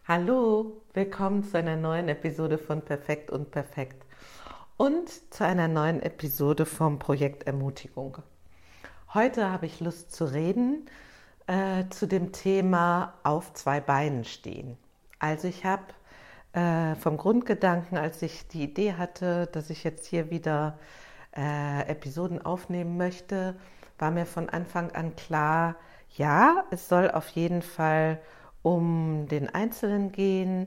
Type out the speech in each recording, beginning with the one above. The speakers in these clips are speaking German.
Hallo, willkommen zu einer neuen Episode von Perfekt und Perfekt und zu einer neuen Episode vom Projekt Ermutigung. Heute habe ich Lust zu reden zu dem Thema auf zwei Beinen stehen. Also ich habe vom Grundgedanken, als ich die Idee hatte, dass ich jetzt hier wieder Episoden aufnehmen möchte, war mir von Anfang an klar, ja, es soll auf jeden Fall um den Einzelnen gehen,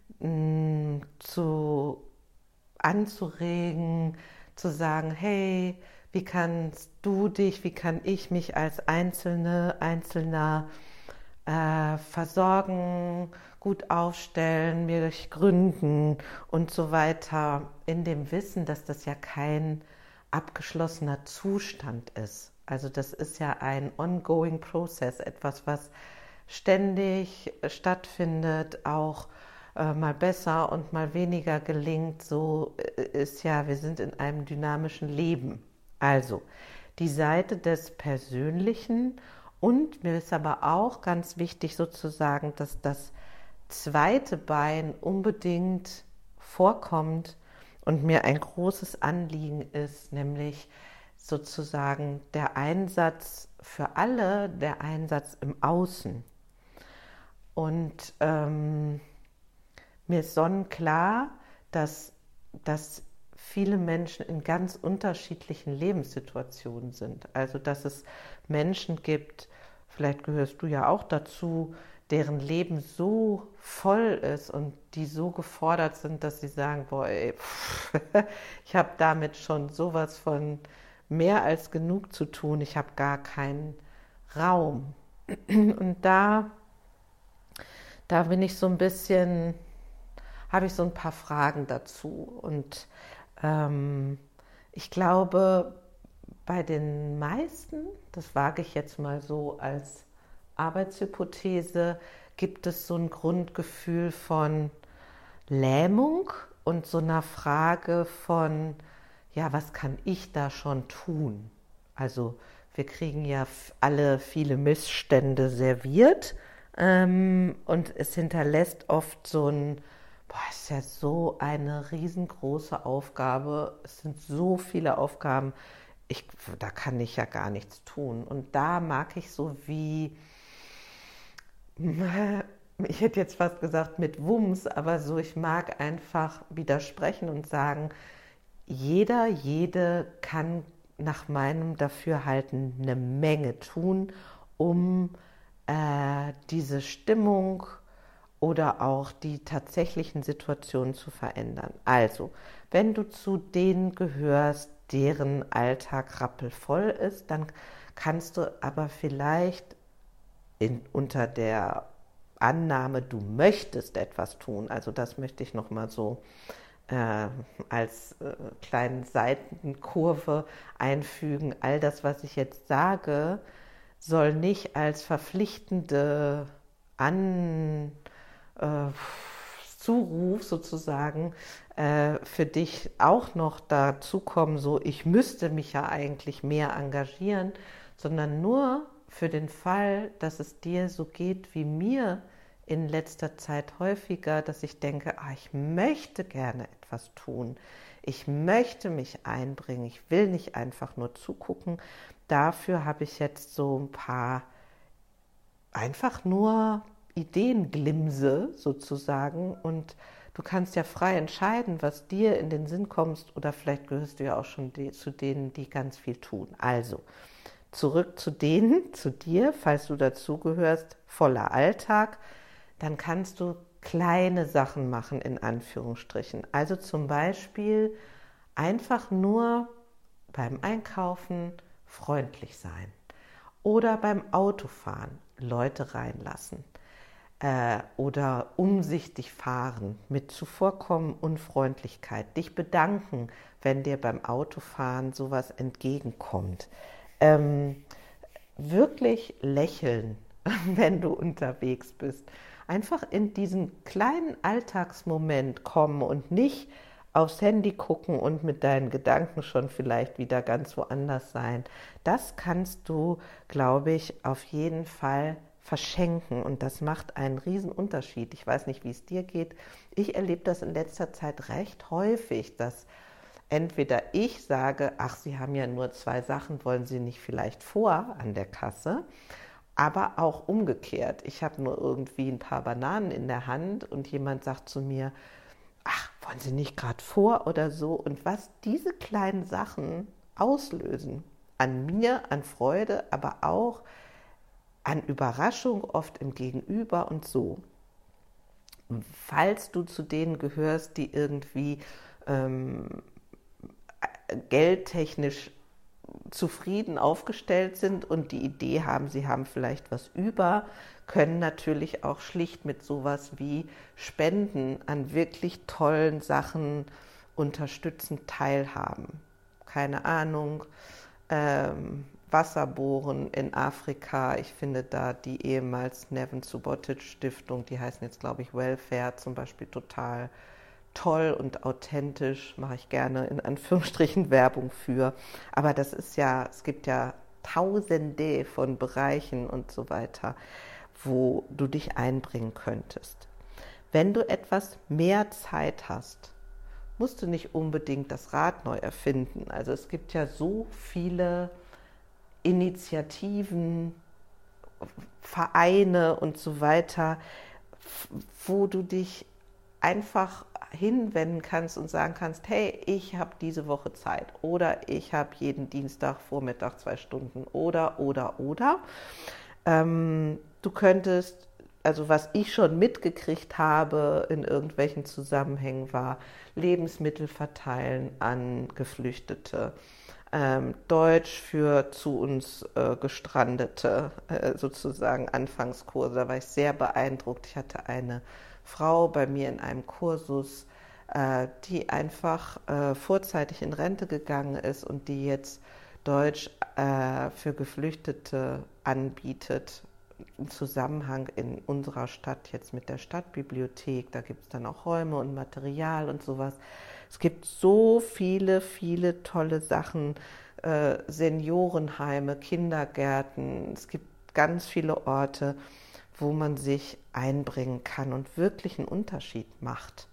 zu anzuregen, zu sagen, hey, wie kannst du dich, wie kann ich mich als Einzelner versorgen, gut aufstellen, mir gründen und so weiter, in dem Wissen, dass das ja kein abgeschlossener Zustand ist. Also das ist ja ein ongoing process, etwas, was ständig stattfindet, auch mal besser und mal weniger gelingt. So ist ja, wir sind in einem dynamischen Leben. Also die Seite des Persönlichen, und mir ist aber auch ganz wichtig sozusagen, dass das zweite Bein unbedingt vorkommt und mir ein großes Anliegen ist, nämlich sozusagen der Einsatz für alle, der Einsatz im Außen. Und mir ist sonnenklar, dass viele Menschen in ganz unterschiedlichen Lebenssituationen sind. Also dass es Menschen gibt, vielleicht gehörst du ja auch dazu, deren Leben so voll ist und die so gefordert sind, dass sie sagen, boah, ey, ich habe damit schon sowas von mehr als genug zu tun, ich habe gar keinen Raum. Und da bin ich so ein bisschen, habe ich so ein paar Fragen dazu. Und ich glaube, bei den meisten, das wage ich jetzt mal so als Arbeitshypothese, gibt es so ein Grundgefühl von Lähmung und so einer Frage von, ja, was kann ich da schon tun? Also wir kriegen ja alle viele Missstände serviert und es hinterlässt oft so ein, boah, es ist ja so eine riesengroße Aufgabe, es sind so viele Aufgaben, da kann ich ja gar nichts tun. Und da mag ich so wie, ich hätte jetzt fast gesagt mit Wumms, aber so, ich mag einfach widersprechen und sagen, jede kann nach meinem Dafürhalten eine Menge tun, um diese Stimmung oder auch die tatsächlichen Situationen zu verändern. Also, wenn du zu denen gehörst, deren Alltag rappelvoll ist, dann kannst du aber vielleicht unter der Annahme, du möchtest etwas tun, also das möchte ich nochmal so als kleine Seitenkurve einfügen. All das, was ich jetzt sage, soll nicht als verpflichtende Zuruf sozusagen für dich auch noch dazukommen, so ich müsste mich ja eigentlich mehr engagieren, sondern nur für den Fall, dass es dir so geht wie mir in letzter Zeit häufiger, dass ich denke, ich möchte gerne etwas tun, ich möchte mich einbringen, ich will nicht einfach nur zugucken. Dafür habe ich jetzt so ein paar einfach nur Ideenglimse sozusagen, und du kannst ja frei entscheiden, was dir in den Sinn kommt, oder vielleicht gehörst du ja auch schon zu denen, die ganz viel tun. Also zurück zu denen, zu dir, falls du dazugehörst, voller Alltag, dann kannst du kleine Sachen machen, in Anführungsstrichen. Also zum Beispiel einfach nur beim Einkaufen freundlich sein oder beim Autofahren Leute reinlassen oder umsichtig fahren mit Zuvorkommen und Freundlichkeit, dich bedanken, wenn dir beim Autofahren sowas entgegenkommt. Wirklich lächeln, wenn du unterwegs bist. Einfach in diesen kleinen Alltagsmoment kommen und nicht aufs Handy gucken und mit deinen Gedanken schon vielleicht wieder ganz woanders sein. Das kannst du, glaube ich, auf jeden Fall verschenken und das macht einen riesen Unterschied. Ich weiß nicht, wie es dir geht. Ich erlebe das in letzter Zeit recht häufig, dass entweder ich sage, ach, Sie haben ja nur 2 Sachen, wollen Sie nicht vielleicht vor an der Kasse? Aber auch umgekehrt. Ich habe nur irgendwie ein paar Bananen in der Hand und jemand sagt zu mir, ach, wollen Sie nicht gerade vor oder so? Und was diese kleinen Sachen auslösen, an mir, an Freude, aber auch an Überraschung, oft im Gegenüber und so. Falls du zu denen gehörst, die irgendwie geldtechnisch zufrieden aufgestellt sind und die Idee haben, sie haben vielleicht was über, können natürlich auch schlicht mit sowas wie Spenden an wirklich tollen Sachen unterstützend teilhaben. Keine Ahnung, Wasserbohren in Afrika. Ich finde da die ehemals Nevin Subotic Stiftung, die heißen jetzt glaube ich Welfare zum Beispiel, total toll und authentisch, mache ich gerne in Anführungsstrichen Werbung für. Aber das ist ja, es gibt ja Tausende von Bereichen und so weiter, wo du dich einbringen könntest. Wenn du etwas mehr Zeit hast, musst du nicht unbedingt das Rad neu erfinden. Also es gibt ja so viele Initiativen, Vereine und so weiter, wo du dich einfach hinwenden kannst und sagen kannst, hey, ich habe diese Woche Zeit oder ich habe jeden Dienstag Vormittag 2 Stunden oder. Du könntest, also was ich schon mitgekriegt habe in irgendwelchen Zusammenhängen war, Lebensmittel verteilen an Geflüchtete, Deutsch für zu uns Gestrandete, sozusagen Anfangskurse. Da war ich sehr beeindruckt. Ich hatte eine Frau bei mir in einem Kursus, die einfach vorzeitig in Rente gegangen ist und die jetzt Deutsch für Geflüchtete anbietet, im Zusammenhang in unserer Stadt jetzt mit der Stadtbibliothek. Da gibt es dann auch Räume und Material und sowas. Es gibt so viele, viele tolle Sachen, Seniorenheime, Kindergärten. Es gibt ganz viele Orte, wo man sich einbringen kann und wirklich einen Unterschied macht.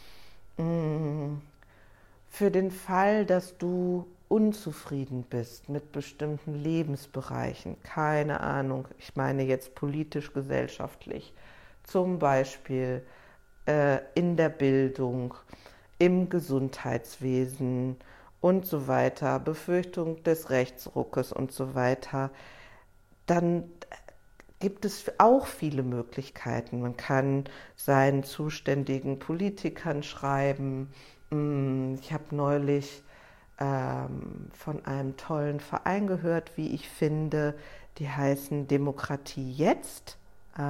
Für den Fall, dass du unzufrieden bist mit bestimmten Lebensbereichen, keine Ahnung, ich meine jetzt politisch, gesellschaftlich, zum Beispiel in der Bildung, im Gesundheitswesen und so weiter, Befürchtung des Rechtsruckes und so weiter, dann gibt es auch viele Möglichkeiten. Man kann seinen zuständigen Politikern schreiben. Ich habe neulich von einem tollen Verein gehört, wie ich finde, die heißen Demokratie jetzt,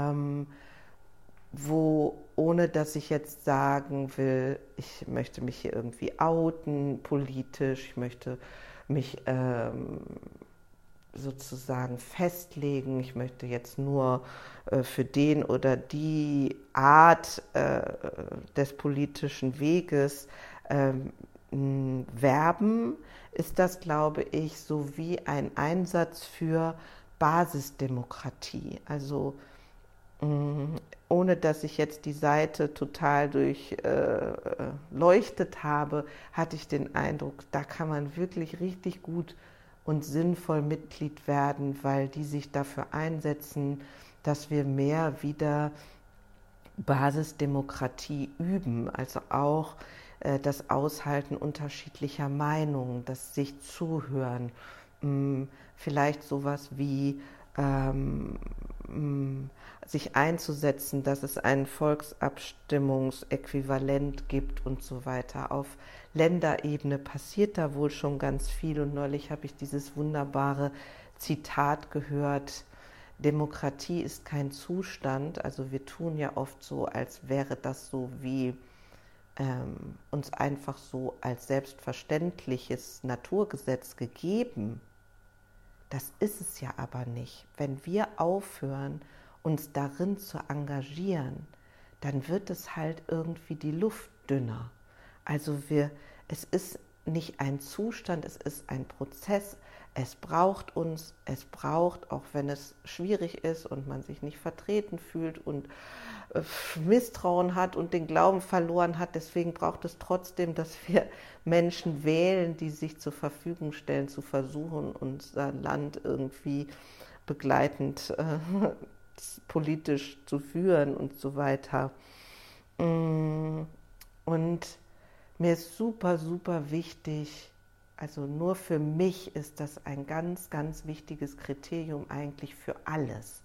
wo, ohne dass ich jetzt sagen will, ich möchte mich hier irgendwie outen politisch, ich möchte mich sozusagen festlegen, ich möchte jetzt nur für den oder die Art des politischen Weges werben, ist das, glaube ich, so wie ein Einsatz für Basisdemokratie. Also ohne dass ich jetzt die Seite total durchleuchtet habe, hatte ich den Eindruck, da kann man wirklich richtig gut und sinnvoll Mitglied werden, weil die sich dafür einsetzen, dass wir mehr wieder Basisdemokratie üben, also auch das Aushalten unterschiedlicher Meinungen, das sich zuhören, vielleicht sowas wie sich einzusetzen, dass es ein Volksabstimmungsäquivalent gibt und so weiter. Auf Länderebene passiert da wohl schon ganz viel und neulich habe ich dieses wunderbare Zitat gehört: Demokratie ist kein Zustand, also wir tun ja oft so, als wäre das so wie uns einfach so als selbstverständliches Naturgesetz gegeben. Das ist es ja aber nicht. Wenn wir aufhören, uns darin zu engagieren, dann wird es halt irgendwie die Luft dünner. Also es ist nicht ein Zustand, es ist ein Prozess, es braucht uns, es braucht, auch wenn es schwierig ist und man sich nicht vertreten fühlt und Misstrauen hat und den Glauben verloren hat, deswegen braucht es trotzdem, dass wir Menschen wählen, die sich zur Verfügung stellen, zu versuchen, unser Land irgendwie begleitend politisch zu führen und so weiter. Und mir ist super, super wichtig, also nur für mich ist das ein ganz, ganz wichtiges Kriterium eigentlich für alles.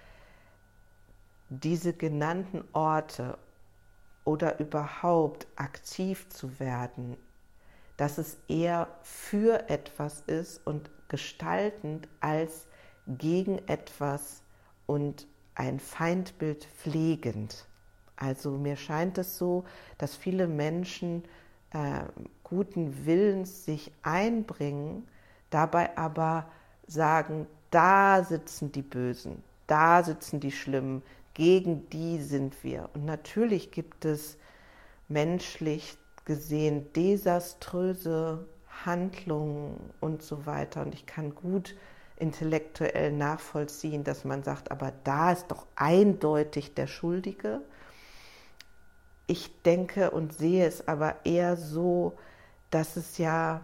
Diese genannten Orte oder überhaupt aktiv zu werden, dass es eher für etwas ist und gestaltend als gegen etwas und ein Feindbild pflegend. Also mir scheint es so, dass viele Menschen guten Willens sich einbringen, dabei aber sagen, da sitzen die Bösen, da sitzen die Schlimmen, gegen die sind wir. Und natürlich gibt es menschlich gesehen desaströse Handlungen und so weiter. Und ich kann gut intellektuell nachvollziehen, dass man sagt, aber da ist doch eindeutig der Schuldige. Ich denke und sehe es aber eher so, dass es ja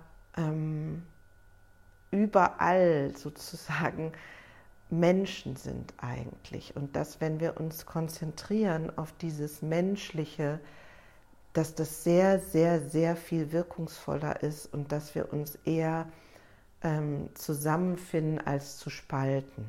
überall sozusagen Menschen sind eigentlich. Und dass, wenn wir uns konzentrieren auf dieses Menschliche, dass das sehr, sehr, sehr viel wirkungsvoller ist und dass wir uns eher zusammenfinden als zu spalten.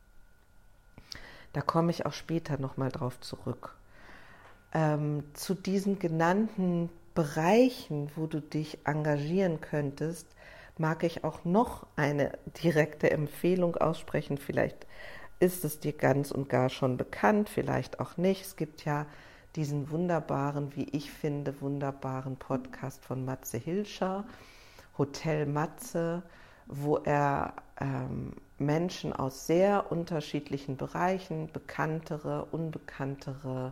Da komme ich auch später nochmal drauf zurück. Zu diesen genannten Bereichen, wo du dich engagieren könntest, mag ich auch noch eine direkte Empfehlung aussprechen. Vielleicht ist es dir ganz und gar schon bekannt, vielleicht auch nicht. Es gibt ja diesen wunderbaren, wie ich finde, wunderbaren Podcast von Matze Hilscher, Hotel Matze, wo er Menschen aus sehr unterschiedlichen Bereichen, bekanntere, unbekanntere,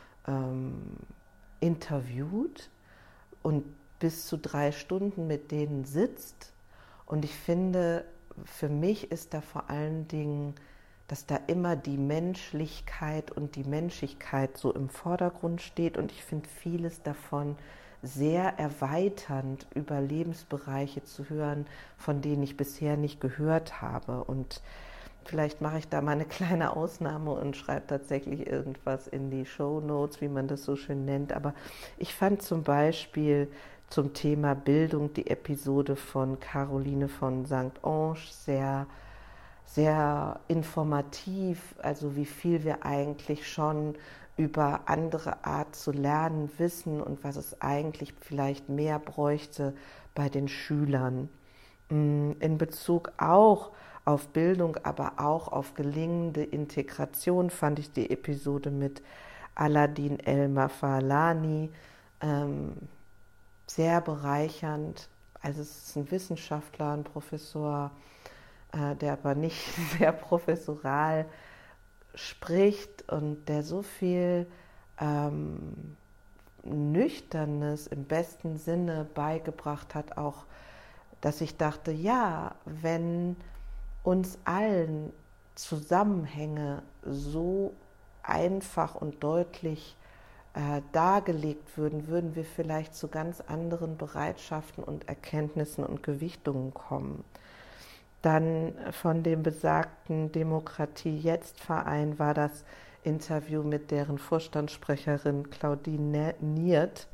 interviewt und bis zu 3 Stunden mit denen sitzt. Und ich finde, für mich ist da vor allen Dingen, dass da immer die Menschlichkeit und die Menschlichkeit so im Vordergrund steht. Und ich finde vieles davon sehr erweiternd, über Lebensbereiche zu hören, von denen ich bisher nicht gehört habe. Und vielleicht mache ich da mal eine kleine Ausnahme und schreibe tatsächlich irgendwas in die Shownotes, wie man das so schön nennt. Aber ich fand zum Beispiel zum Thema Bildung die Episode von Caroline von St. Ange sehr, sehr informativ, also wie viel wir eigentlich schon über andere Art zu lernen wissen und was es eigentlich vielleicht mehr bräuchte bei den Schülern. In Bezug auch auf Bildung, aber auch auf gelingende Integration fand ich die Episode mit Aladin El-Mafalani sehr bereichernd. Also es ist ein Wissenschaftler, ein Professor, der aber nicht sehr professoral spricht und der so viel Nüchternes im besten Sinne beigebracht hat, auch dass ich dachte, ja, wenn uns allen Zusammenhänge so einfach und deutlich dargelegt würden, würden wir vielleicht zu ganz anderen Bereitschaften und Erkenntnissen und Gewichtungen kommen. Dann von dem besagten Demokratie-Jetzt-Verein war das Interview mit deren Vorstandssprecherin Claudine Niert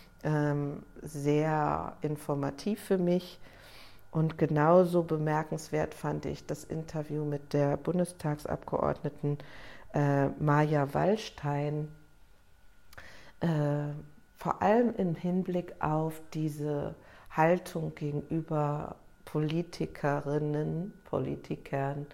sehr informativ für mich. Und genauso bemerkenswert fand ich das Interview mit der Bundestagsabgeordneten Maja Wallstein, vor allem im Hinblick auf diese Haltung gegenüber Politikerinnen, Politikern,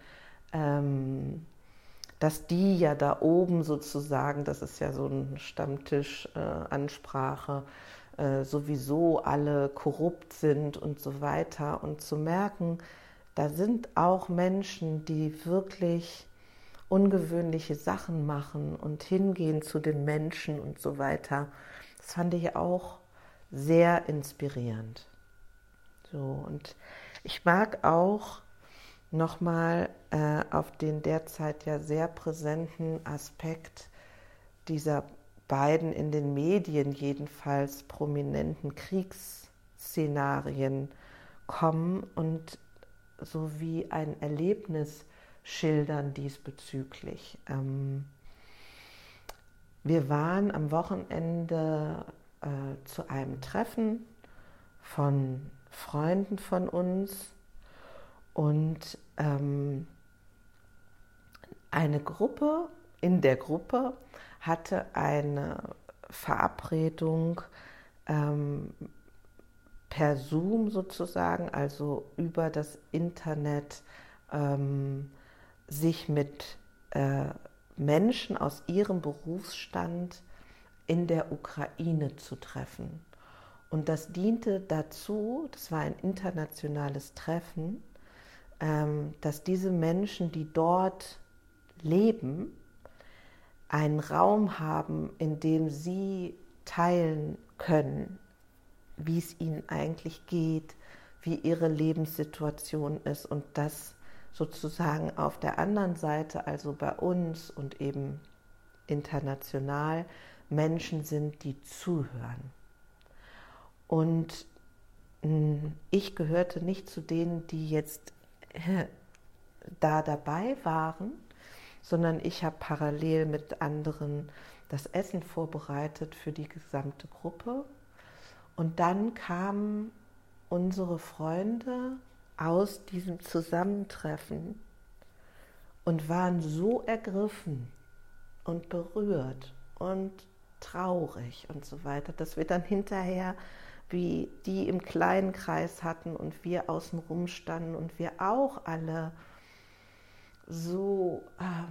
dass die ja da oben sozusagen, das ist ja so ein Stammtisch-Ansprache, sowieso alle korrupt sind und so weiter. Und zu merken, da sind auch Menschen, die wirklich ungewöhnliche Sachen machen und hingehen zu den Menschen und so weiter. Das fand ich auch sehr inspirierend. So, und Ich mag auch nochmal auf den derzeit ja sehr präsenten Aspekt dieser beiden in den Medien jedenfalls prominenten Kriegsszenarien kommen und sowie ein Erlebnis schildern diesbezüglich. Wir waren am Wochenende zu einem Treffen von Freunden von uns und eine Gruppe in der Gruppe hatte eine Verabredung per Zoom sozusagen, also über das Internet, sich mit Menschen aus ihrem Berufsstand in der Ukraine zu treffen. Und das diente dazu, das war ein internationales Treffen, dass diese Menschen, die dort leben, einen Raum haben, in dem sie teilen können, wie es ihnen eigentlich geht, wie ihre Lebenssituation ist und das sozusagen auf der anderen Seite, also bei uns und eben international, Menschen sind, die zuhören. Und ich gehörte nicht zu denen, die jetzt da dabei waren, sondern ich habe parallel mit anderen das Essen vorbereitet für die gesamte Gruppe. Und dann kamen unsere Freunde aus diesem Zusammentreffen und waren so ergriffen und berührt und traurig und so weiter, dass wir dann hinterher, wie die im kleinen Kreis hatten und wir außenrum standen und wir auch alle so,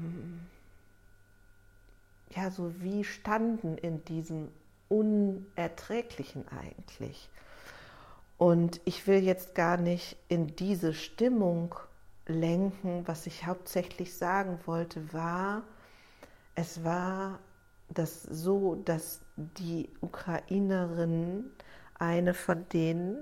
so wie standen in diesem Unerträglichen eigentlich. Und ich will jetzt gar nicht in diese Stimmung lenken. Was ich hauptsächlich sagen wollte, war, es war das so, dass die Ukrainerin, einer von denen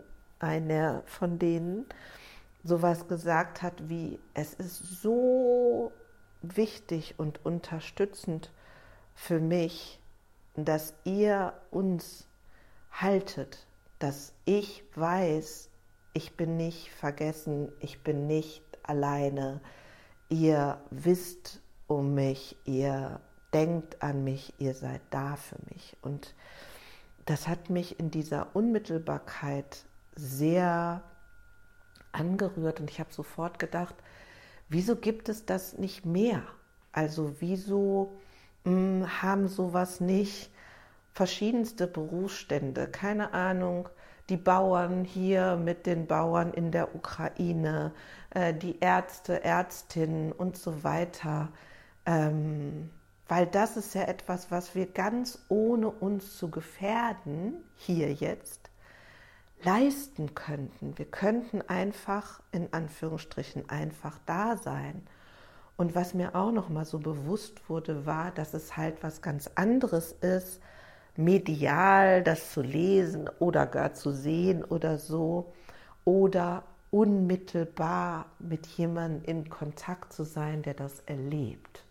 sowas gesagt hat wie, es ist so wichtig und unterstützend für mich, dass ihr uns haltet, dass ich weiß, ich bin nicht vergessen, ich bin nicht alleine, ihr wisst um mich, ihr denkt an mich, ihr seid da für mich. Und das hat mich in dieser Unmittelbarkeit sehr angerührt und ich habe sofort gedacht, wieso gibt es das nicht mehr? Also wieso haben sowas nicht verschiedenste Berufsstände, keine Ahnung, die Bauern hier mit den Bauern in der Ukraine, die Ärzte, Ärztinnen und so weiter, weil das ist ja etwas, was wir ganz ohne uns zu gefährden, hier jetzt, leisten könnten. Wir könnten einfach, in Anführungsstrichen, einfach da sein. Und was mir auch noch mal so bewusst wurde, war, dass es halt was ganz anderes ist, medial das zu lesen oder gar zu sehen oder so, oder unmittelbar mit jemandem in Kontakt zu sein, der das erlebt.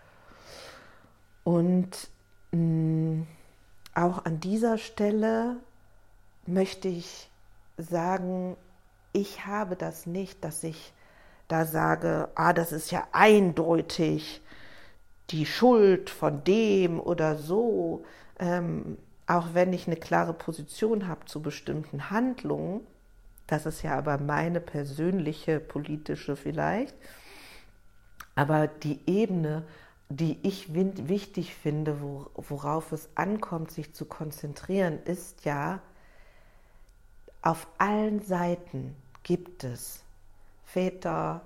Und auch an dieser Stelle möchte ich sagen, ich habe das nicht, dass ich da sage, das ist ja eindeutig die Schuld von dem oder so, auch wenn ich eine klare Position habe zu bestimmten Handlungen, das ist ja aber meine persönliche politische vielleicht, aber die Ebene, die ich wichtig finde, worauf es ankommt, sich zu konzentrieren, ist ja, auf allen Seiten gibt es Väter,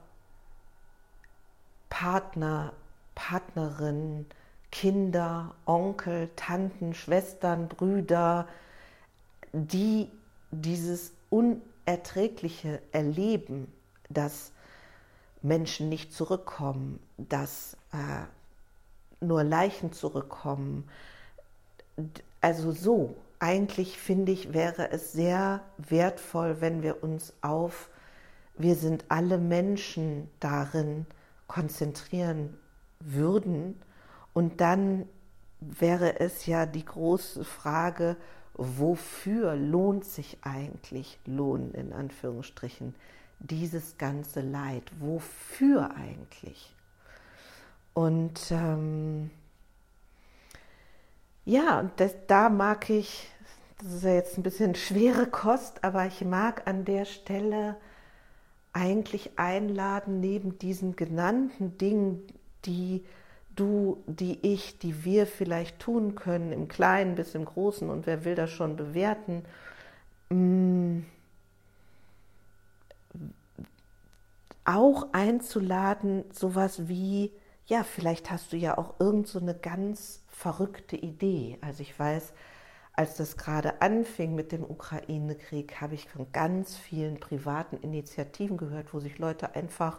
Partner, Partnerinnen, Kinder, Onkel, Tanten, Schwestern, Brüder, die dieses Unerträgliche erleben, dass Menschen nicht zurückkommen, dass nur Leichen zurückkommen. Also so, eigentlich finde ich, wäre es sehr wertvoll, wenn wir uns auf wir sind alle Menschen darin konzentrieren würden. Und dann wäre es ja die große Frage, wofür lohnt sich eigentlich, lohnen in Anführungsstrichen, dieses ganze Leid? Wofür eigentlich? Und da mag ich, das ist ja jetzt ein bisschen schwere Kost, aber ich mag an der Stelle eigentlich einladen, neben diesen genannten Dingen, die du, die ich, die wir vielleicht tun können, im Kleinen bis im Großen, und wer will das schon bewerten, auch einzuladen, sowas wie, ja, vielleicht hast du ja auch irgend so eine ganz verrückte Idee. Also ich weiß, als das gerade anfing mit dem Ukraine-Krieg, habe ich von ganz vielen privaten Initiativen gehört, wo sich Leute einfach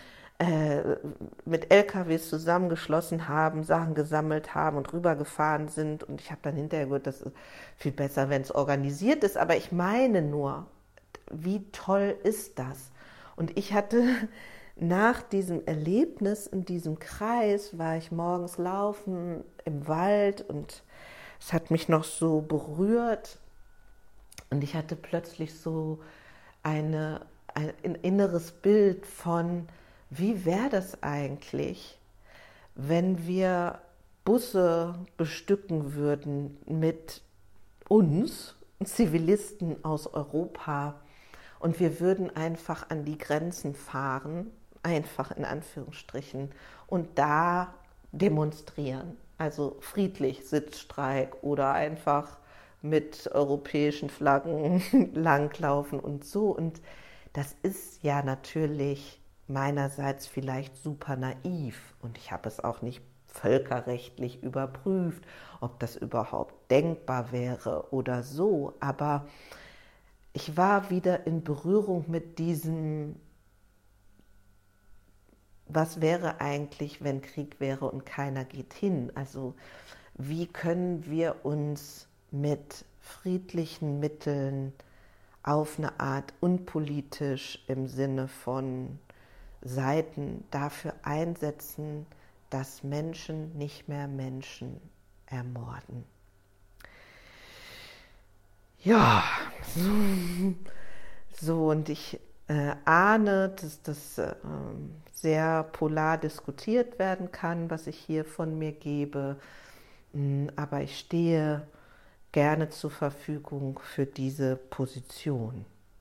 mit LKWs zusammengeschlossen haben, Sachen gesammelt haben und rübergefahren sind. Und ich habe dann hinterher gehört, das ist viel besser, wenn es organisiert ist. Aber ich meine nur, wie toll ist das? Und ich hatte nach diesem Erlebnis in diesem Kreis, war ich morgens laufen im Wald und es hat mich noch so berührt. Und ich hatte plötzlich so ein inneres Bild von, wie wäre das eigentlich, wenn wir Busse bestücken würden mit uns, Zivilisten aus Europa, und wir würden einfach an die Grenzen fahren, einfach in Anführungsstrichen, und da demonstrieren. Also friedlich, Sitzstreik oder einfach mit europäischen Flaggen langlaufen und so. Und das ist ja natürlich meinerseits vielleicht super naiv und ich habe es auch nicht völkerrechtlich überprüft, ob das überhaupt denkbar wäre oder so. Aber ich war wieder in Berührung mit diesem, was wäre eigentlich, wenn Krieg wäre und keiner geht hin? Also wie können wir uns mit friedlichen Mitteln auf eine Art unpolitisch im Sinne von Seiten dafür einsetzen, dass Menschen nicht mehr Menschen ermorden? Ja, so und ich ahne, dass das sehr polar diskutiert werden kann, was ich hier von mir gebe, aber ich stehe gerne zur Verfügung für diese Position.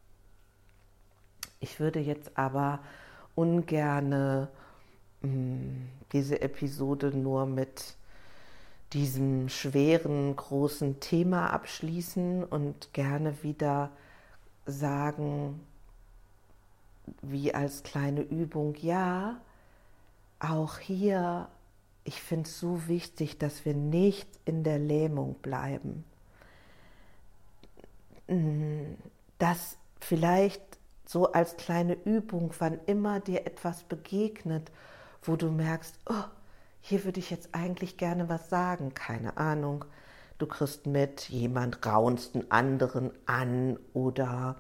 Ich würde jetzt aber ungerne diese Episode nur mit diesem schweren, großen Thema abschließen und gerne wieder sagen, wie als kleine Übung, ja, auch hier, ich finde es so wichtig, dass wir nicht in der Lähmung bleiben. Das vielleicht so als kleine Übung, wann immer dir etwas begegnet, wo du merkst, oh, hier würde ich jetzt eigentlich gerne was sagen, keine Ahnung. Du kriegst mit, jemand raunzt einen anderen an oder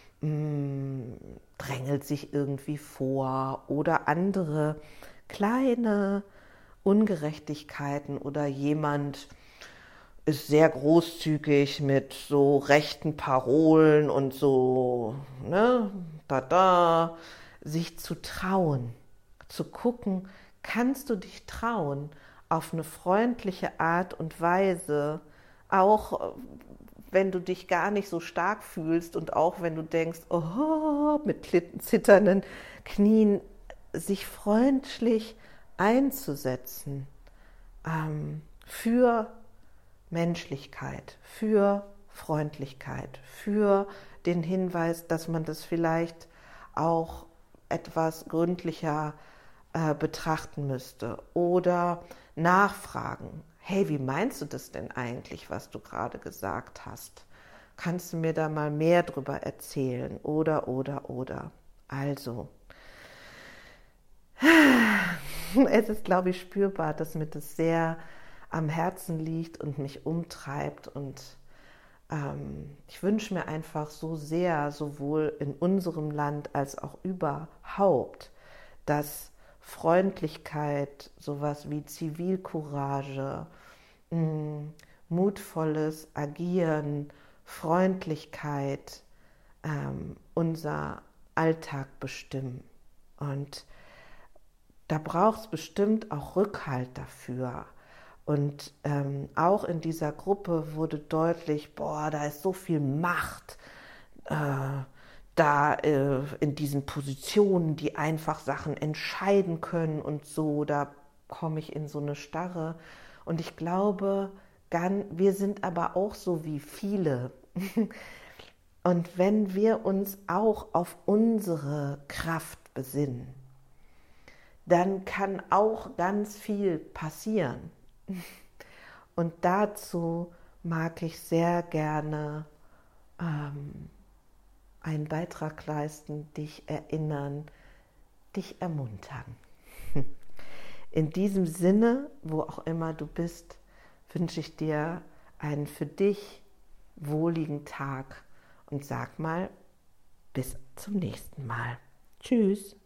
drängelt sich irgendwie vor oder andere kleine Ungerechtigkeiten oder jemand ist sehr großzügig mit so rechten Parolen und so, ne, sich zu trauen, zu gucken, kannst du dich trauen, auf eine freundliche Art und Weise, auch wenn du dich gar nicht so stark fühlst und auch wenn du denkst, oh, mit zitternden Knien, sich freundlich einzusetzen für Menschlichkeit, für Freundlichkeit, für den Hinweis, dass man das vielleicht auch etwas gründlicher betrachten müsste oder nachfragen. Hey, wie meinst du das denn eigentlich, was du gerade gesagt hast? Kannst du mir da mal mehr drüber erzählen? Oder. Also, es ist, glaube ich, spürbar, dass mir das sehr am Herzen liegt und mich umtreibt und ich wünsche mir einfach so sehr, sowohl in unserem Land als auch überhaupt, dass Freundlichkeit, sowas wie Zivilcourage, mutvolles Agieren, Freundlichkeit unser Alltag bestimmen. Und da braucht es bestimmt auch Rückhalt dafür. Und auch in dieser Gruppe wurde deutlich, boah, da ist so viel Macht in diesen Positionen, die einfach Sachen entscheiden können und so, da komme ich in so eine Starre. Und ich glaube, wir sind aber auch so wie viele. Und wenn wir uns auch auf unsere Kraft besinnen, dann kann auch ganz viel passieren. Und dazu mag ich sehr gerne einen Beitrag leisten, dich erinnern, dich ermuntern. In diesem Sinne, wo auch immer du bist, wünsche ich dir einen für dich wohligen Tag und sag mal, bis zum nächsten Mal. Tschüss.